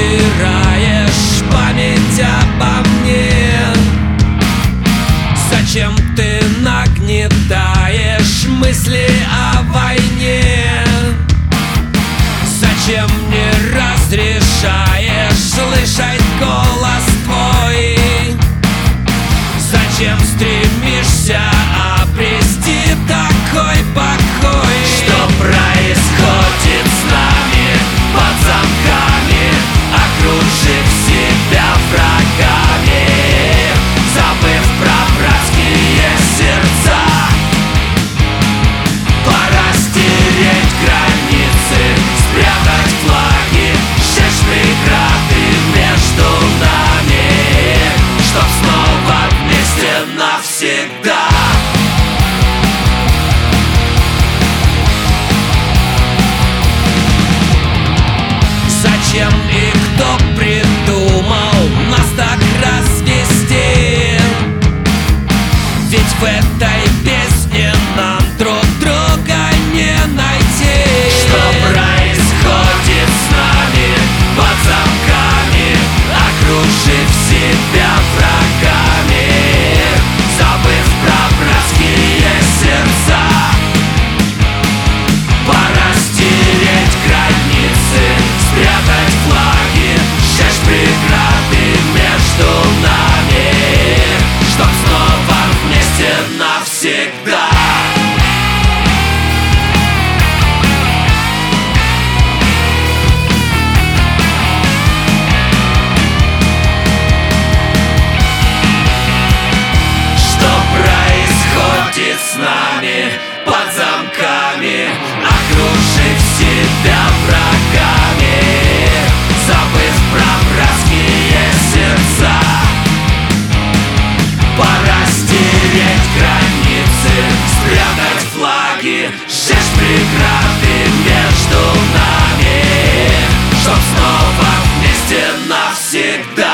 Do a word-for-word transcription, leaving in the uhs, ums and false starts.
стираешь память обо мне? Зачем ты нагнетаешь мысли о войне? Зачем не разрешаешь слышать голос твой? Зачем стремишься обрести такой покой? Что происходит с нами под замками, окружив себя врагами, забыв про братские сердца? Пора стереть границы, спрятать флаги, сжечь преграды между нами, чтоб снова вместе навсегда. Зачем и кто придумал нас так развести? Ведь в этой песне нам друг друга не найти. Что происходит с нами под замками, окружив себя врагами, забыв про братские сердца? Пора стереть границы, спрятать флаги, сжечь преграды между нами, чтоб снова вместе навсегда. Что происходит с нами под замками, окружив себя врагами, забыв про братские сердца? Пора стереть границы, спрятать флаги, сжечь преграды между нами, чтоб снова вместе навсегда.